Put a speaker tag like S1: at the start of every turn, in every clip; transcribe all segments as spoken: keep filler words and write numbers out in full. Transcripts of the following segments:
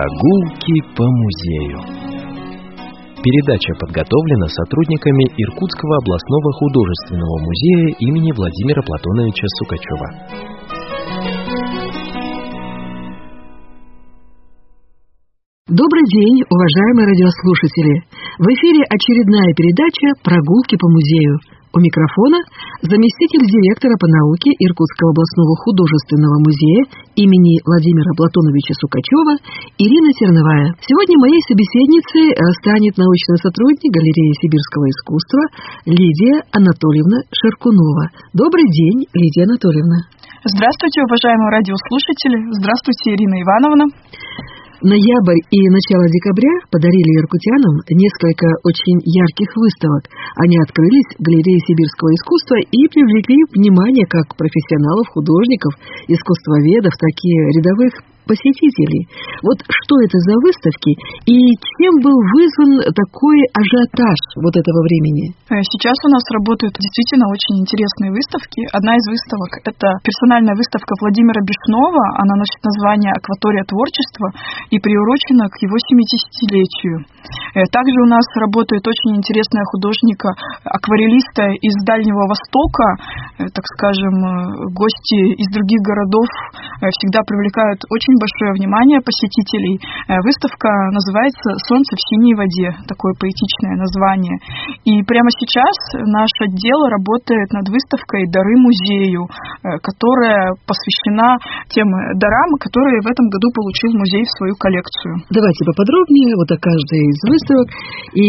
S1: Прогулки по музею. Передача подготовлена сотрудниками Иркутского областного художественного музея имени Владимира Платоновича Сукачева.
S2: Добрый день, уважаемые радиослушатели! В эфире очередная передача «Прогулки по музею». У микрофона заместитель директора по науке Иркутского областного художественного музея имени Владимира Платоновича Сукачева Ирина Терновая. Сегодня моей собеседницей станет научный сотрудник галереи сибирского искусства Лидия Анатольевна Шаркунова. Добрый день, Лидия Анатольевна.
S3: Здравствуйте, уважаемые радиослушатели. Здравствуйте, Ирина Ивановна.
S2: Ноябрь и начало декабря подарили иркутянам несколько очень ярких выставок. Они открылись в галерее сибирского искусства и привлекли внимание как профессионалов, художников, искусствоведов, так и рядовых посетителей. Вот что это за выставки и чем был вызван такой ажиотаж вот этого времени?
S3: Сейчас у нас работают действительно очень интересные выставки. Одна из выставок – это персональная выставка Владимира Бишнова. Она носит название «Акватория творчества» и приурочена к его семидесятилетию. Также у нас работает очень интересная художника-акварелиста из Дальнего Востока. Так скажем, гости из других городов всегда привлекают очень большое внимание посетителей. Выставка называется «Солнце в синей воде», такое поэтичное название. И прямо сейчас наш отдел работает над выставкой «Дары музею», которая посвящена тем дарам, которые в этом году получил музей в свою коллекцию.
S2: Давайте поподробнее вот о каждой из выставок. И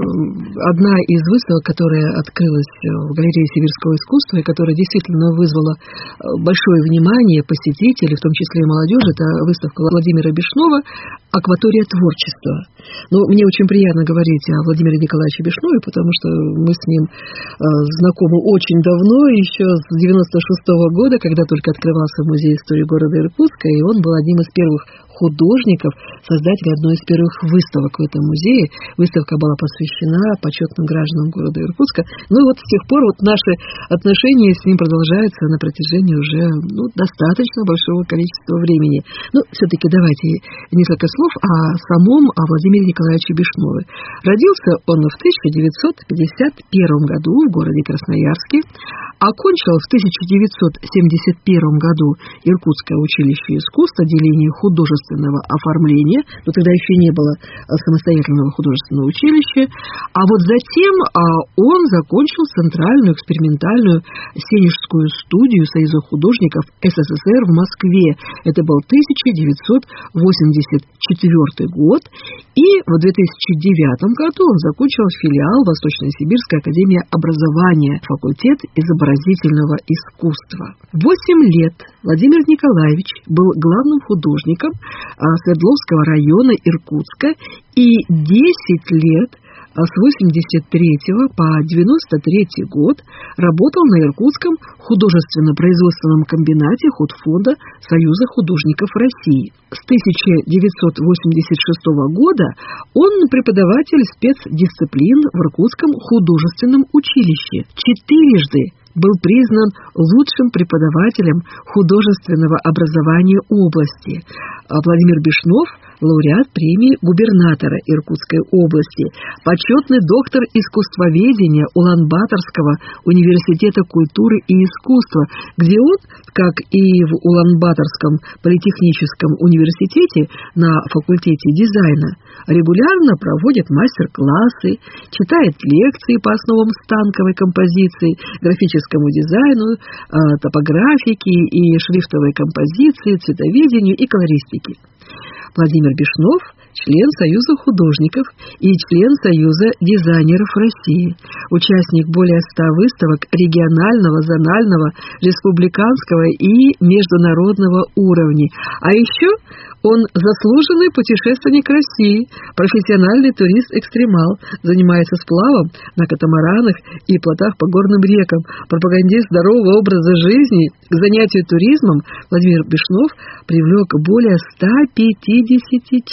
S2: одна из выставок, которая открылась в галерее сибирского искусства и которая действительно вызвала большое внимание посетителей, в том числе и молодежи, это выставка Владимира Бишнова «Акватория творчества». Ну, мне очень приятно говорить о Владимире Николаевиче Бишнове, потому что мы с ним э, знакомы очень давно, еще с девяносто шестого года, когда только открывался музей истории города Иркутска, и он был одним из первых художников, создатель одной из первых выставок в этом музее. Выставка была посвящена почетным гражданам города Иркутска. Ну и вот с тех пор вот наши отношения с ним продолжаются на протяжении уже ну, достаточно большого количества времени. Ну, все-таки давайте несколько слов о самом о Владимире Николаевиче Бишнове. Родился он в тысяча девятьсот пятьдесят первом году в городе Красноярске, окончил в тысяча девятьсот семьдесят первом году Иркутское училище искусств, отделение художественного оформления, но тогда еще не было самостоятельного художественного училища, а вот затем он закончил Центральную экспериментальную сценическую студию Союза художников СССР в Москве. Это был тысяча девятьсот восемьдесят четвёртый год, и в две тысячи девятом году он закончил филиал Восточно-Сибирской академии образования, факультет изобразительного искусства. Восемь лет Владимир Николаевич был главным художником Свердловского района Иркутска, и десять лет с восемьдесят третьего по девяносто третий год работал на Иркутском художественно-производственном комбинате худфонда Союза художников России. С тысяча девятьсот восемьдесят шестого года он преподаватель спецдисциплин в Иркутском художественном училище. Четырежды был признан лучшим преподавателем художественного образования области. Владимир Бишнов – лауреат премии губернатора Иркутской области, почетный доктор искусствоведения Улан-Баторского университета культуры и искусства, где он, как и в Улан-Баторском политехническом университете на факультете дизайна, регулярно проводит мастер-классы, читает лекции по основам станковой композиции, графическому дизайну, топографике и шрифтовой композиции, цветоведению и колористике. Владимир Бишнов – член Союза художников и член Союза дизайнеров России, участник более ста выставок регионального, зонального, республиканского и международного уровней. А еще он заслуженный путешественник России, профессиональный турист-экстремал, занимается сплавом на катамаранах и плотах по горным рекам, пропагандист здорового образа жизни. К занятию туризмом Владимир Бишнов привлек более ста пятидесяти человек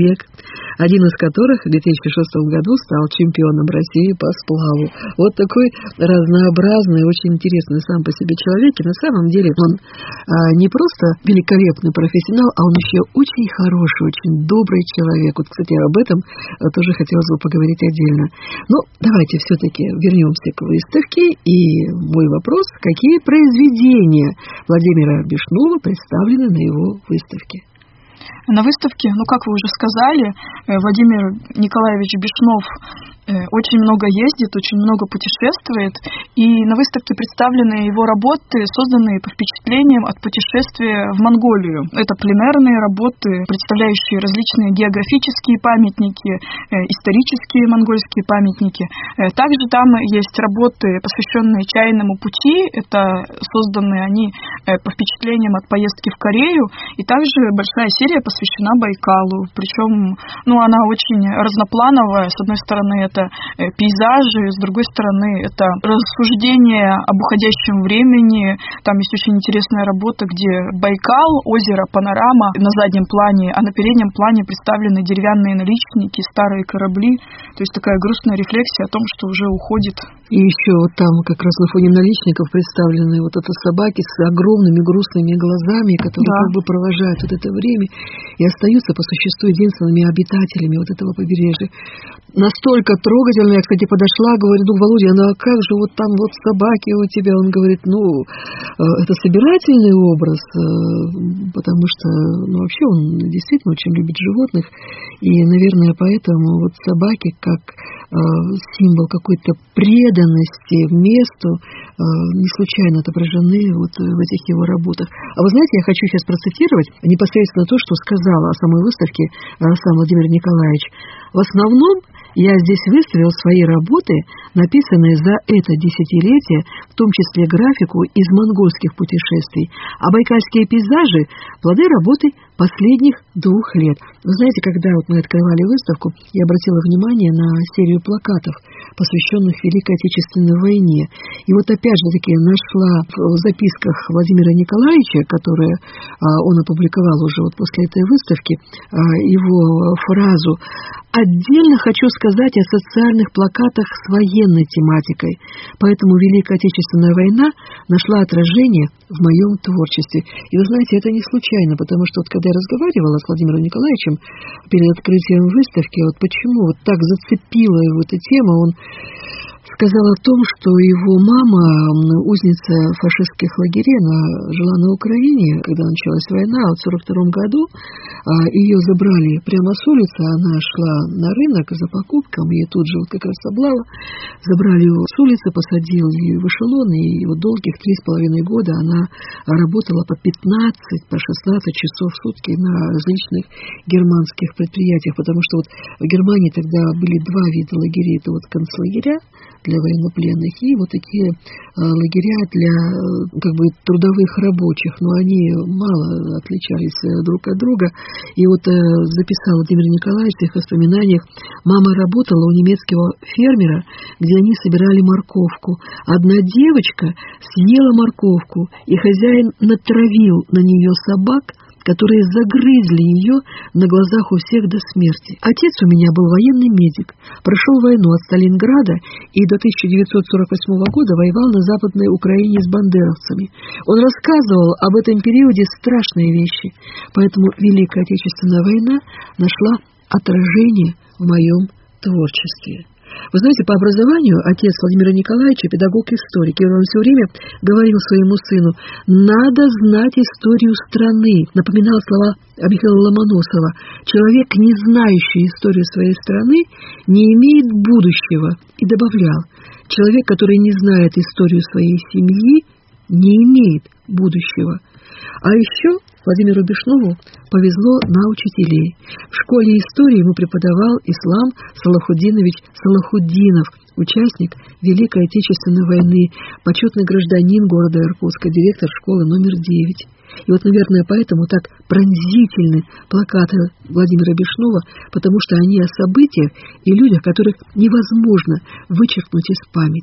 S2: человек, один из которых в две тысячи шестом году стал чемпионом России по сплаву. Вот такой разнообразный, очень интересный сам по себе человек. И на самом деле он а, не просто великолепный профессионал, а он еще очень хороший, очень добрый человек. Вот, кстати, об этом тоже хотелось бы поговорить отдельно. Но давайте все-таки вернемся к выставке. И мой вопрос, какие произведения Владимира Бишнова представлены на его выставке?
S3: На выставке, ну, как вы уже сказали, Владимир Николаевич Бишнов очень много ездит, очень много путешествует, и на выставке представлены его работы, созданные по впечатлениям от путешествия в Монголию. Это пленэрные работы, представляющие различные географические памятники, исторические монгольские памятники. Также там есть работы, посвященные чайному пути, это созданы они по впечатлениям от поездки в Корею, и также большая серия посвящена Байкалу, причем, ну, она очень разноплановая. С одной стороны, это пейзажи, с другой стороны, это рассуждение об уходящем времени. Там есть очень интересная работа, где Байкал, озеро, панорама на заднем плане, а на переднем плане представлены деревянные наличники, старые корабли. То есть такая грустная рефлексия о том, что уже уходит.
S2: И еще вот там как раз на фоне наличников представлены вот это собаки с огромными грустными глазами, которые да. как бы провожают вот это время и остаются по существу единственными обитателями вот этого побережья. Настолько трогательно. Я, кстати, подошла, говорю, ну, Володя, ну а как же вот там вот собаки у тебя? Он говорит, ну, это собирательный образ, потому что, ну, вообще он действительно очень любит животных, и, наверное, поэтому вот собаки как символ какой-то преданности месту не случайно отображены вот в этих его работах. А вы знаете, я хочу сейчас процитировать непосредственно то, что сказала о самой выставке сам Владимир Николаевич. В основном я здесь выставил свои работы, написанные за это десятилетие, в том числе графику из монгольских путешествий, а байкальские пейзажи – плоды работы последних двух лет. Вы знаете, когда вот мы открывали выставку, я обратила внимание на серию плакатов, посвященных Великой Отечественной войне. И вот опять же таки нашла в записках Владимира Николаевича, которые а, он опубликовал уже вот после этой выставки, а, его фразу: «Отдельно хочу сказать о социальных плакатах с военной тематикой, поэтому Великая Отечественная война нашла отражение в моем творчестве». И вы знаете, это не случайно, потому что вот когда я разговаривала с Владимиром Николаевичем перед открытием выставки, вот почему вот так зацепила его эта тема, он сказал о том, что его мама, узница фашистских лагерей, она жила на Украине, когда началась война, а в сорок втором году ее забрали прямо с улицы, она шла на рынок за покупками, и тут же вот как раз облава, забрали ее с улицы, посадили ее в эшелон, и вот долгих три с половиной года она работала по пятнадцать, по шестнадцать часов в сутки на различных германских предприятиях, потому что вот в Германии тогда были два вида лагерей, это вот концлагеря для военнопленных и вот такие э, лагеря для как бы трудовых рабочих, но они мало отличались друг от друга. И вот э, записал Владимир Николаевич в своих воспоминаниях: мама работала у немецкого фермера, где они собирали морковку. Одна девочка съела морковку, и хозяин натравил на нее собак, которые загрызли ее на глазах у всех до смерти. Отец у меня был военный медик, прошел войну от Сталинграда и до тысяча девятьсот сорок восьмого года воевал на Западной Украине с бандеровцами. Он рассказывал об этом периоде страшные вещи, поэтому Великая Отечественная война нашла отражение в моем творчестве. Вы знаете, по образованию отец Владимира Николаевича педагог-историк, и он все время говорил своему сыну: надо знать историю страны. Напоминал слова Михаила Ломоносова: человек, не знающий историю своей страны, не имеет будущего. И добавлял: человек, который не знает историю своей семьи, не имеет будущего. А еще Владимиру Бишнову повезло на учителей. В школе истории ему преподавал Ислам Салахудинович Салахуддинов, участник Великой Отечественной войны, почетный гражданин города Иркутска, директор школы номер девять. И вот, наверное, поэтому так пронзительны плакаты Владимира Бишнова, потому что они о событиях и людях, которых невозможно вычеркнуть из памяти.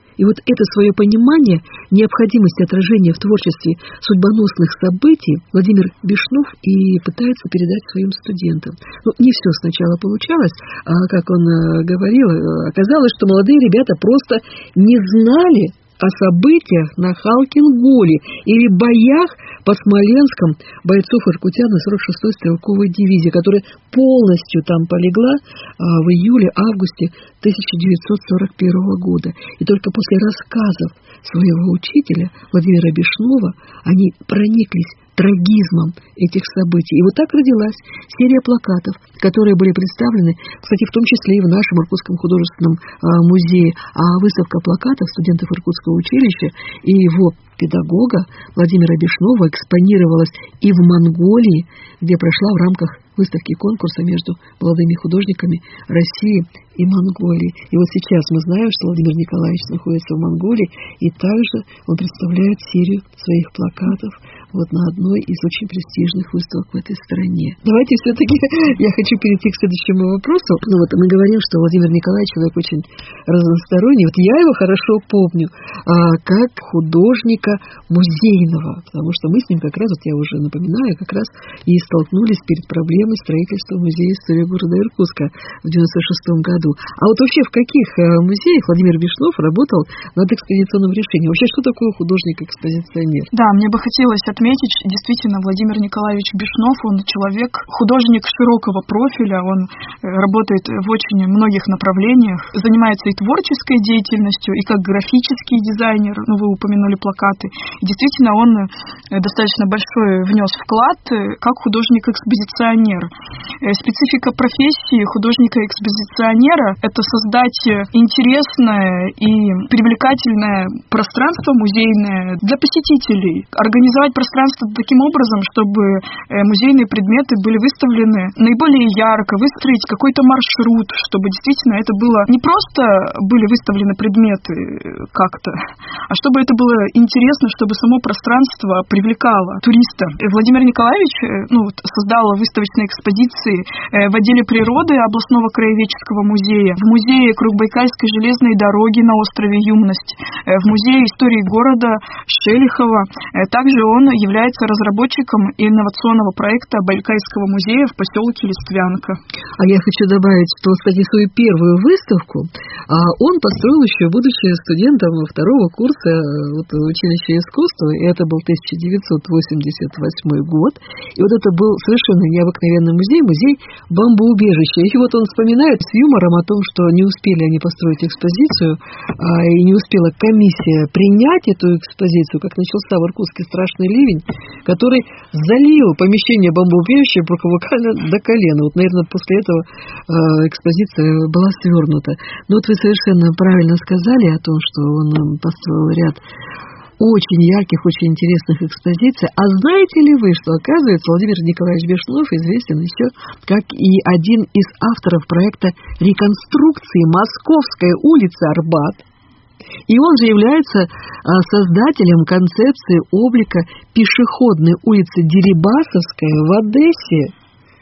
S2: И вот это свое понимание необходимости отражения в творчестве судьбоносных событий Владимир Бишнов и пытается передать своим студентам. Ну, не все сначала получалось, а, как он говорил, оказалось, что молодые ребята просто не знали о событиях на Халкин-Голе или боях по Смоленском бойцов иркутян сорок шестой стрелковой дивизии, которая полностью там полегла в июле-августе тысяча девятьсот сорок первого года. И только после рассказов своего учителя Владимира Бишнова они прониклись трагизмом этих событий. И вот так родилась серия плакатов, которые были представлены, кстати, в том числе и в нашем Иркутском художественном музее. А выставка плакатов студентов Иркутского училища и его педагога Владимира Бишнова экспонировалась и в Монголии, где прошла в рамках выставки конкурса между молодыми художниками России и Монголии. И вот сейчас мы знаем, что Владимир Николаевич находится в Монголии, и также он представляет серию своих плакатов вот на одной из очень престижных выставок в этой стране. Давайте все-таки я хочу перейти к следующему вопросу. Ну вот мы говорим, что Владимир Николаевич человек очень разносторонний. Вот я его хорошо помню а, как художника музейного, потому что мы с ним как раз, вот я уже напоминаю, как раз и столкнулись перед проблемой строительства музея истории города Иркутска в девяносто шестом году. А вот вообще в каких музеях Владимир Бишнов работал над экспозиционным решением? Вообще, что такое художник-экспозиционер?
S3: Да, мне бы хотелось отметить, действительно, Владимир Николаевич Бишнов, он человек, художник широкого профиля, он работает в очень многих направлениях, занимается и творческой деятельностью, и как графический дизайнер, ну, вы упомянули плакаты. И действительно, он достаточно большой внес вклад как художник-экспозиционер. Специфика профессии художника-экспозиционера – это создать интересное и привлекательное пространство музейное для посетителей, организовать пространство таким образом, чтобы музейные предметы были выставлены наиболее ярко, выстроить какой-то маршрут, чтобы действительно это было не просто были выставлены предметы как-то, а чтобы это было интересно, чтобы само пространство привлекало туриста. Владимир Николаевич ну, создал выставочные экспозиции в отделе природы областного краеведческого музея, в музее Кругбайкальской железной дороги на острове Юмность, в музее истории города Шелихова. Также он является разработчиком инновационного проекта Байкальского музея в поселке Листвянка.
S2: А я хочу добавить, что, кстати, свою первую выставку он построил еще, будучи студентом второго курса вот, училища искусства, и это был тысяча девятьсот восемьдесят восьмой год, и вот это был совершенно необыкновенный музей, музей бомбоубежища. И вот он вспоминает с юмором о том, что не успели они построить экспозицию, и не успела комиссия принять эту экспозицию, как начался в Иркутске страшный ливень, который залил помещение бомбоубежища буквально до колена. Вот, наверное, после этого экспозиция была свернута. Но вот вы совершенно правильно сказали о том, что он построил ряд очень ярких, очень интересных экспозиций. А знаете ли вы, что, оказывается, Владимир Николаевич Бишнов известен еще как и один из авторов проекта реконструкции Московской улицы Арбат. И он же является создателем концепции облика пешеходной улицы Дерибасовская в Одессе.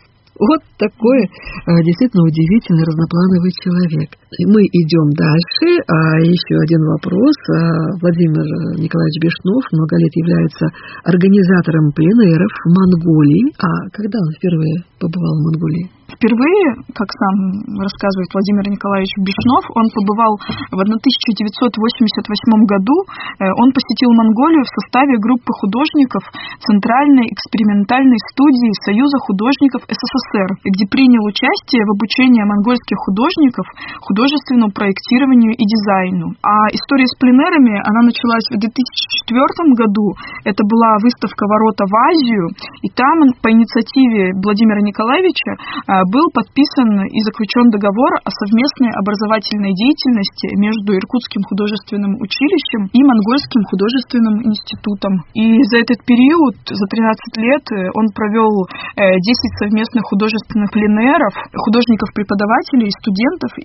S2: Вот такой действительно удивительный разноплановый человек. Мы идем дальше. А еще один вопрос. Владимир Николаевич Бишнов много лет является организатором пленэров в Монголии. А когда он впервые побывал в Монголии?
S3: Впервые, как сам рассказывает Владимир Николаевич Бишнов, он побывал в тысяча девятьсот восемьдесят восьмом году. Он посетил Монголию в составе группы художников Центральной экспериментальной студии Союза художников СССР, где принял участие в обучении монгольских художников художественному проектированию и дизайну. А история с пленэрами, она началась в две тысячи четвёртом году. Это была выставка «Ворота в Азию», и там по инициативе Владимира Николаевича был подписан и заключен договор о совместной образовательной деятельности между Иркутским художественным училищем и Монгольским художественным институтом. И за этот период, за тринадцать лет, он провел десять совместных художественных пленэров, художников-преподавателей, студентов, и на всех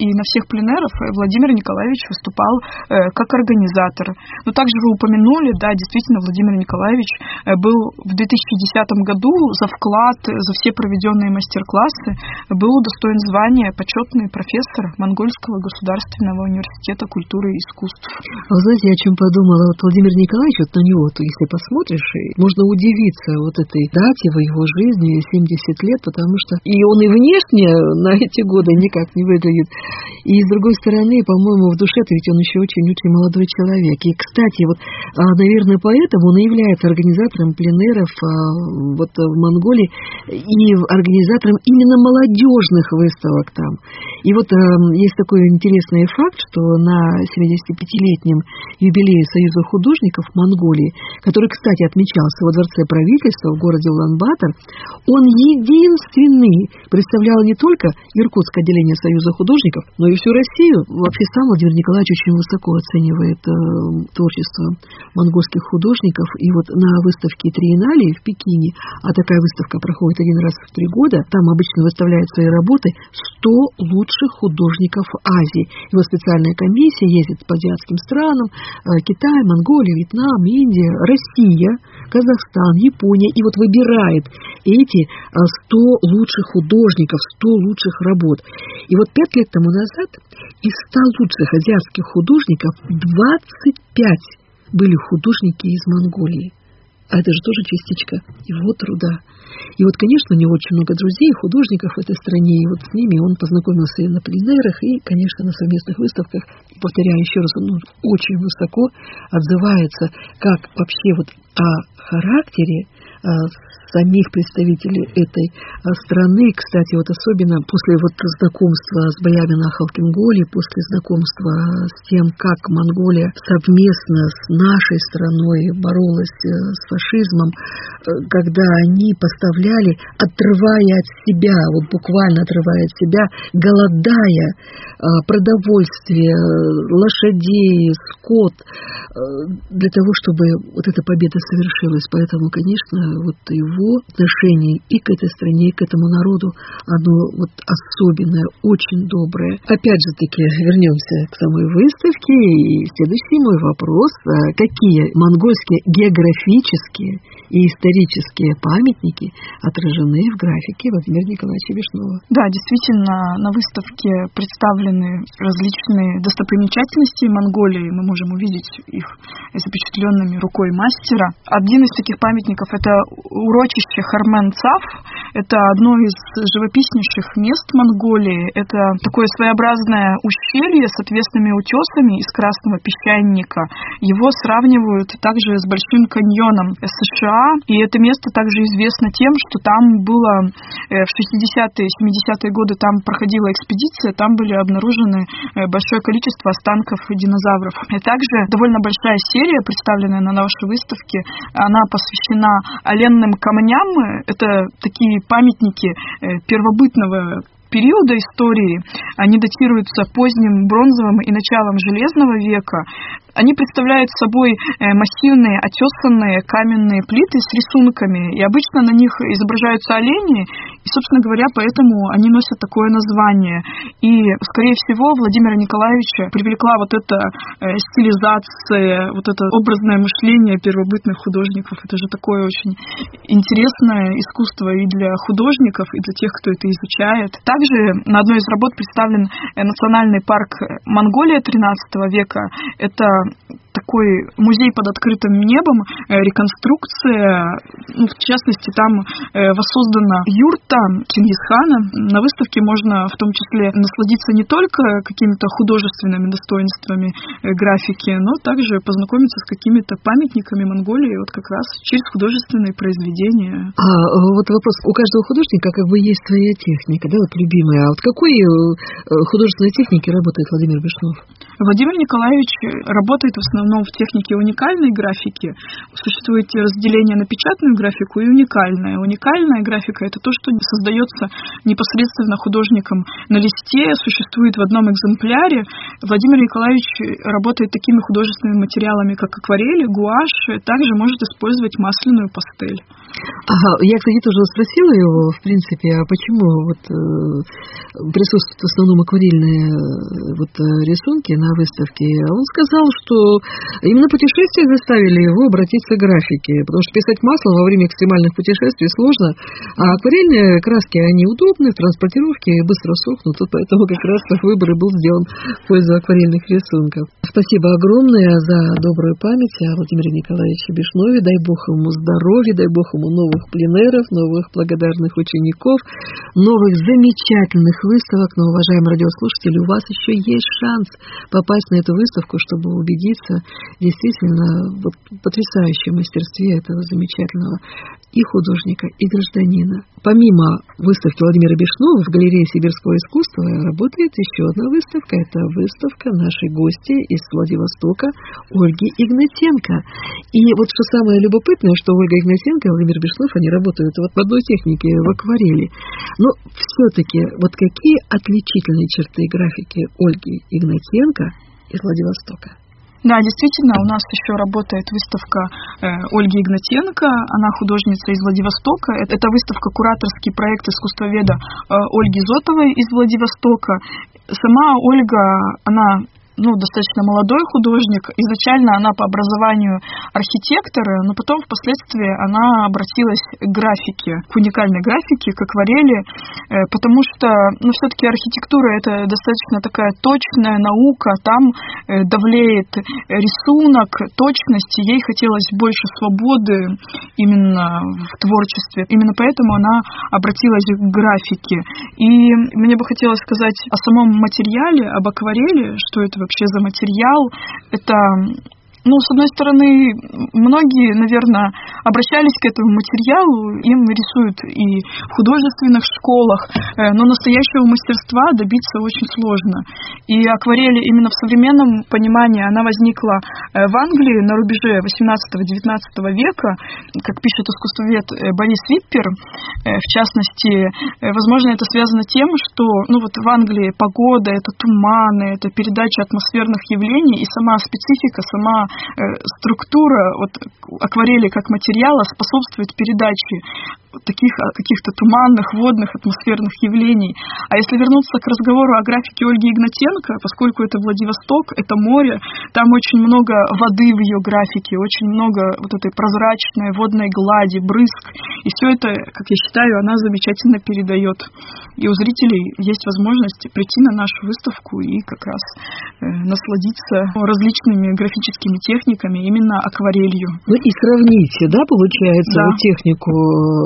S3: этих пленэров Владимир Николаевич выступал как организатор. Но также вы упомянули, да, действительно, Владимир Николаевич был в две тысячи десятом году за вклад, за все проведенные мастер-классы, был удостоен звания почетный профессор Монгольского государственного университета культуры и искусств.
S2: Вы знаете, я о чем подумала? Вот Владимир Николаевич, вот на него, то если посмотришь, можно удивиться вот этой дате в его жизни, семьдесят лет, потому что и он и внешне на эти годы никак не выглядит. И с другой стороны, по-моему, в душе-то ведь он еще очень-очень молодой человек. И, кстати, вот, наверное, поэтому он и является организатором пленэров вот в Монголии и организатором именно молодежных выставок там. И вот есть такой интересный факт, что на семидесятипятилетнем юбилее Союза художников Монголии, который, кстати, отмечался во Дворце правительства в городе Улан-Батор, он единственный представлял не только Иркутское отделение Союза художников, но и всю Россию. Вообще сам Владимир Николаевич очень высоко оценивает э, творчество монгольских художников. И вот на выставке Триеннале в Пекине, а такая выставка проходит один раз в три года, там обычно выставляют свои работы сто лучших художников Азии. И вот специальная комиссия ездит по азиатским странам, э, Китай, Монголия, Вьетнам, Индия, Россия, Казахстан, Япония, и вот выбирает эти сто лучших художников, сто лучших работ. И вот пять лет тому назад из ста лучших азиатских художников двадцать пять были художники из Монголии. А это же тоже частичка его труда. И вот, конечно, у него очень много друзей, художников в этой стране, и вот с ними он познакомился и на пленэрах, и, конечно, на совместных выставках. И, повторяю еще раз, он очень высоко отзывается, как вообще вот о характере самих представителей этой страны. Кстати, вот особенно после вот знакомства с боями на Халкинголе, после знакомства с тем, как Монголия совместно с нашей страной боролась с фашизмом, когда они поставляли, отрывая от себя, вот буквально отрывая от себя, голодая, продовольствие, лошадей, скот, для того, чтобы вот эта победа совершилась. Поэтому, конечно, вот его отношение и к этой стране, и к этому народу, оно вот особенное, очень доброе. Опять же таки, вернемся к самой выставке. И следующий мой вопрос. Какие монгольские географические и исторические памятники отражены в графике Владимира Николаевича Бишнова?
S3: Да, действительно, на выставке представлены различные достопримечательности Монголии. Мы можем увидеть их запечатленными рукой мастера. Один из таких памятников — это урочище Хармен-Цав. Это одно из живописнейших мест Монголии. Это такое своеобразное ущелье с отвесными утесами из красного песчаника. Его сравнивают также с Большим каньоном США. И это место также известно тем, что там было в шестидесятые, семидесятые годы там проходила экспедиция, там были обнаружены большое количество останков динозавров. И также довольно большая серия, представленная на нашей выставке, она посвящена оленным камням. Это такие памятники первобытного периода истории. Они датируются поздним бронзовым и началом железного века. Они представляют собой массивные, отесанные каменные плиты с рисунками, и обычно на них изображаются олени, и, собственно говоря, поэтому они носят такое название. И, скорее всего, Владимира Николаевича привлекла вот эта стилизация, вот это образное мышление первобытных художников. Это же такое очень интересное искусство и для художников, и для тех, кто это изучает. Также на одной из работ представлен национальный парк Монголия тринадцатого века. Это такой музей под открытым небом, реконструкция, ну, в частности, там воссоздана юрта Чингисхана. На выставке можно в том числе насладиться не только какими-то художественными достоинствами графики, но также познакомиться с какими-то памятниками Монголии, вот как раз через художественные произведения.
S2: А вот вопрос, у каждого художника как бы есть своя техника, да, вот любимая. А вот какой художественной технике работает Владимир Бишнов?
S3: Владимир Николаевич работает в основном основном в технике уникальной графики. Существует разделение на печатную графику и уникальная. Уникальная графика — это то, что создается непосредственно художником на листе, существует в одном экземпляре. Владимир Николаевич работает такими художественными материалами, как акварель, гуашь, также может использовать масляную пастель.
S2: Ага, я, кстати, тоже спросила его, в принципе, а почему вот э, присутствуют в основном акварельные э, вот, рисунки на выставке. Он сказал, что именно путешествия заставили его обратиться к графике, потому что писать маслом во время экстремальных путешествий сложно, а акварельные краски, они удобны в транспортировке, быстро сохнут, вот поэтому как раз выбор и был сделан в пользу акварельных рисунков. Спасибо огромное за добрую память о Владимире Николаевиче Бишнове. Дай Бог ему здоровья, дай Бог ему новых пленеров, новых благодарных учеников, новых замечательных выставок. Но, уважаемые радиослушатели, у вас еще есть шанс попасть на эту выставку, чтобы убедиться действительно вот, в потрясающем мастерстве этого замечательного и художника, и гражданина. Помимо выставки Владимира Бишнова в галерее сибирского искусства работает еще одна выставка. Это выставка нашей гости из Владивостока Ольги Игнатенко. И вот что самое любопытное, что Ольга Игнатенко и Владимир Бишнов, они работают вот в одной технике, в акварели. Но все-таки вот какие отличительные черты графики Ольги Игнатенко из Владивостока?
S3: Да, действительно, у нас еще работает выставка э, Ольги Игнатенко, она художница из Владивостока. Это, это выставка «Кураторский проект искусствоведа» э, Ольги Зотовой из Владивостока. Сама Ольга, она ну, достаточно молодой художник. Изначально она по образованию архитектор, но потом впоследствии она обратилась к графике, к уникальной графике, к акварели, потому что ну, все-таки архитектура — это достаточно такая точная наука, там давлеет рисунок, точность, ей хотелось больше свободы именно в творчестве. Именно поэтому она обратилась к графике. И мне бы хотелось сказать о самом материале, об акварели, что это вообще за материал. Это, ну, с одной стороны, многие, наверное, обращались к этому материалу, им рисуют и в художественных школах, но настоящего мастерства добиться очень сложно. И акварель именно в современном понимании, она возникла в Англии на рубеже восемнадцатого-девятнадцатого века, как пишет искусствовед Борис Виппер, в частности, возможно, это связано тем, что ну, вот в Англии погода, это туманы, это передача атмосферных явлений, и сама специфика, сама структура вот, акварели как материала способствует передаче таких каких-то туманных, водных, атмосферных явлений. А если вернуться к разговору о графике Ольги Игнатенко, поскольку это Владивосток, это море, там очень много воды в ее графике, очень много вот этой прозрачной водной глади, брызг. И все это, как я считаю, она замечательно передает. И у зрителей есть возможность прийти на нашу выставку и как раз э, насладиться различными графическими техниками, именно акварелью.
S2: Ну и сравните, да, получается,
S3: да.
S2: Вот технику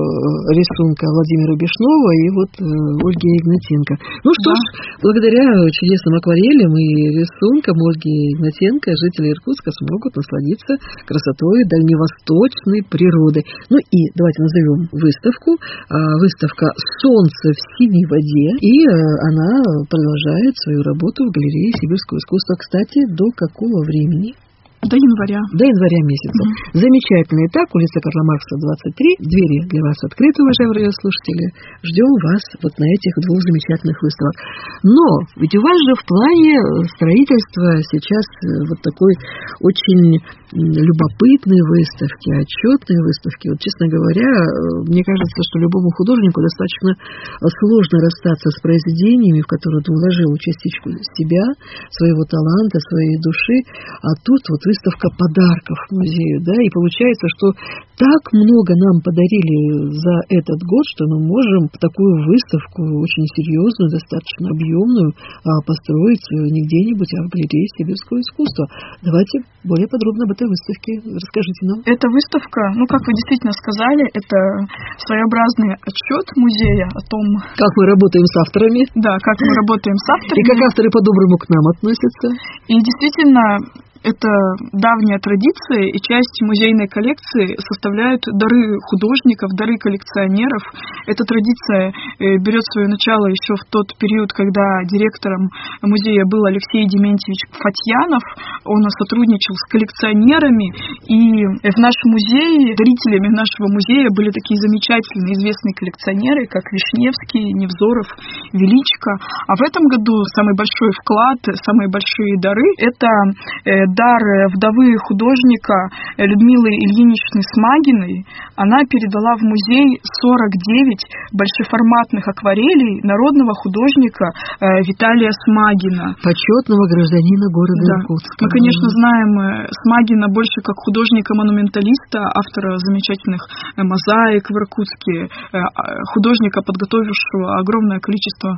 S2: рисунка Владимира Бишнова и вот э, Ольги Игнатенко. Ну что да. ж, благодаря чудесным акварелям и рисункам Ольги Игнатенко жители Иркутска смогут насладиться красотой дальневосточной природы. Ну и давайте назовем выставку. А, выставка «Солнце в синей воде». И а, она продолжает свою работу в галерее сибирского искусства. Кстати, до какого времени?
S3: До января.
S2: До января месяца. Mm-hmm. Замечательно. Итак, улица Карла Маркса, двадцать три. Двери для вас открыты, уважаемые радиослушатели. Ждем вас вот на этих двух замечательных выставках. Но ведь у вас же в плане строительства сейчас вот такой очень любопытной выставки, отчетной выставки. Вот, честно говоря, мне кажется, что любому художнику достаточно сложно расстаться с произведениями, в которые он вложил частичку себя, своего таланта, своей души. А тут вот выставка подарков музею, да, и получается, что так много нам подарили за этот год, что мы можем такую выставку, очень серьезную, достаточно объемную, построить не где-нибудь, а в галерее сибирского искусства. Давайте более подробно об этой выставке расскажите нам.
S3: Эта выставка, ну, как вы действительно сказали, это своеобразный отчет музея о том...
S2: Как мы работаем с авторами.
S3: Да, как мы работаем с авторами.
S2: И как авторы по-доброму к нам относятся.
S3: И действительно... Это давняя традиция, и часть музейной коллекции составляют дары художников, дары коллекционеров. Эта традиция берет свое начало еще в тот период, когда директором музея был Алексей Дементьевич Фатьянов. Он сотрудничал с коллекционерами, и в нашем музее, дарителями нашего музея были такие замечательные известные коллекционеры, как Вишневский, Невзоров, Величко. А в этом году самый большой вклад, самые большие дары – это дар вдовы художника Людмилы Ильиничны Смагиной. Она передала в музей сорок девять большеформатных акварелей народного художника Виталия Смагина.
S2: Почетного гражданина города
S3: да.
S2: Иркутска.
S3: Мы, конечно, знаем Смагина больше как художника-монументалиста, автора замечательных мозаик в Иркутске, художника, подготовившего огромное количество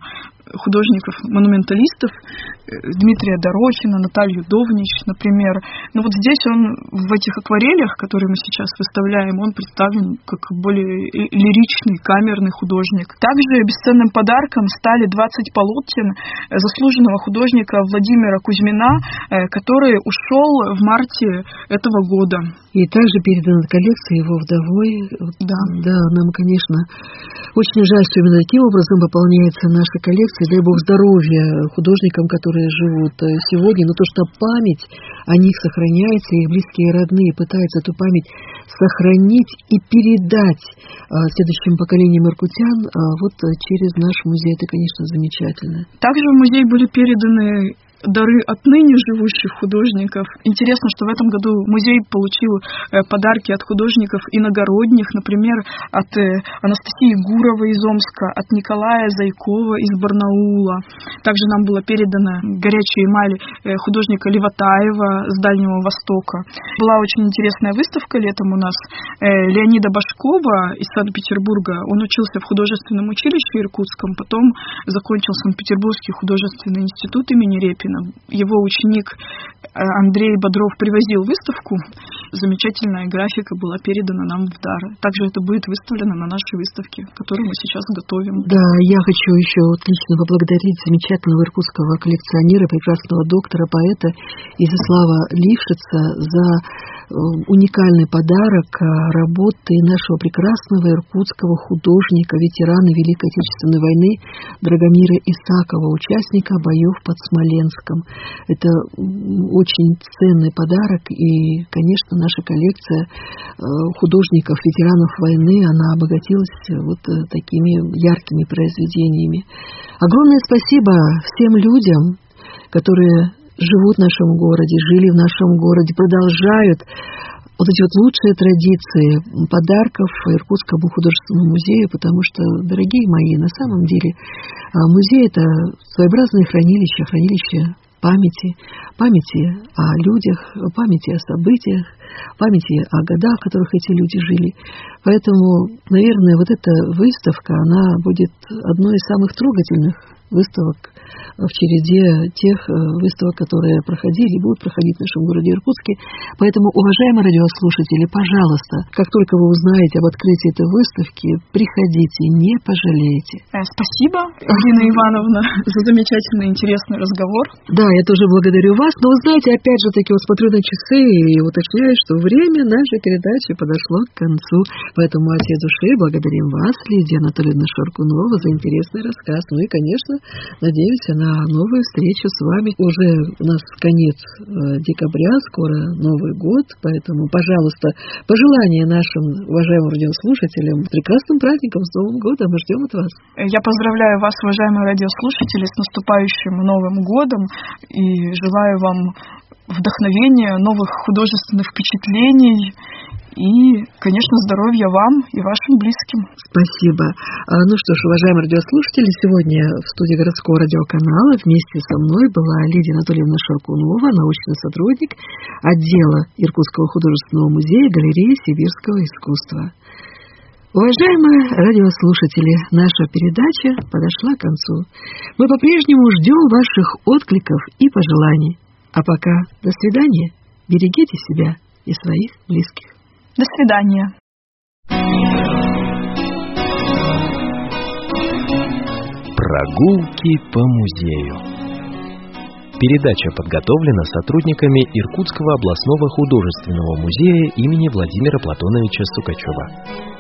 S3: художников-монументалистов, Дмитрия Дорохина, Наталью Довнич, например. Но вот здесь он в этих акварелях, которые мы сейчас выставляем, он представлен как более лиричный, камерный художник. Также бесценным подарком стали двадцать полотен заслуженного художника Владимира Кузьмина, который ушел в марте этого года.
S2: И также передана коллекция его вдовой.
S3: Да.
S2: Да, нам, конечно, очень жаль, что именно таким образом пополняется наша коллекция. Дай Бог здоровья художникам, которые живут сегодня, но то, что память о них сохраняется, и близкие и родные пытаются эту память сохранить и передать следующим поколениям иркутян, вот через наш музей, это, конечно, замечательно.
S3: Также в музей были переданы дары от ныне живущих художников. Интересно, что в этом году музей получил подарки от художников иногородних, например, от Анастасии Гуровой из Омска, от Николая Зайкова из Барнаула. Также нам была передана горячая эмаль художника Леватаева с Дальнего Востока. Была очень интересная выставка летом у нас Леонида Башкова из Санкт-Петербурга. Он учился в художественном училище Иркутском, потом закончил Санкт-Петербургский художественный институт имени Репина. Его ученик Андрей Бодров привозил выставку. Замечательная графика была передана нам в дар. Также это будет выставлено на нашей выставке, которую мы сейчас готовим.
S2: Да, я хочу еще лично поблагодарить замечательного иркутского коллекционера, прекрасного доктора, поэта Изяслава Лившица за уникальный подарок работы нашего прекрасного иркутского художника, ветерана Великой Отечественной войны Драгомира Исакова, участника боев под Смоленском. Это очень ценный подарок, и, конечно, наша коллекция художников, ветеранов войны, она обогатилась вот такими яркими произведениями. Огромное спасибо всем людям, которые живут в нашем городе, жили в нашем городе, продолжают вот эти вот лучшие традиции подарков Иркутскому художественному музею, потому что, дорогие мои, на самом деле музей – это своеобразное хранилище, хранилище памяти, памяти о людях, памяти о событиях, памяти о годах, в которых эти люди жили. Поэтому, наверное, вот эта выставка, она будет одной из самых трогательных выставок в череде тех выставок, которые проходили и будут проходить в нашем городе Иркутске. Поэтому, уважаемые радиослушатели, пожалуйста, как только вы узнаете об открытии этой выставки, приходите, не пожалеете.
S3: Спасибо, Ирина Ивановна, за замечательный, интересный разговор.
S2: Да, я тоже благодарю вас. Но вы знаете, опять же таки, вот смотрю на часы и уточняю, что время нашей передачи подошло к концу. Поэтому от всей души благодарим вас, Лидия Анатольевна Шаркунова, за интересный рассказ. Ну и, конечно, надеемся на новую встречу с вами. Уже у нас конец декабря, скоро Новый год, поэтому, пожалуйста, пожелания нашим уважаемым радиослушателям с прекрасным праздником, с Новым годом, мы ждем от вас.
S3: Я поздравляю вас, уважаемые радиослушатели, с наступающим Новым годом и желаю вам вдохновения, новых художественных впечатлений и, конечно, здоровья вам и вашим близким.
S2: Спасибо. Ну что ж, уважаемые радиослушатели, сегодня в студии городского радиоканала вместе со мной была Лидия Анатольевна Шаркунова, научный сотрудник отдела Иркутского художественного музея галереи сибирского искусства. Уважаемые радиослушатели, наша передача подошла к концу. Мы по-прежнему ждем ваших откликов и пожеланий. А пока до свидания. Берегите себя и своих близких.
S3: До свидания.
S1: Прогулки по музею. Передача подготовлена сотрудниками Иркутского областного художественного музея имени Владимира Платоновича Сукачева.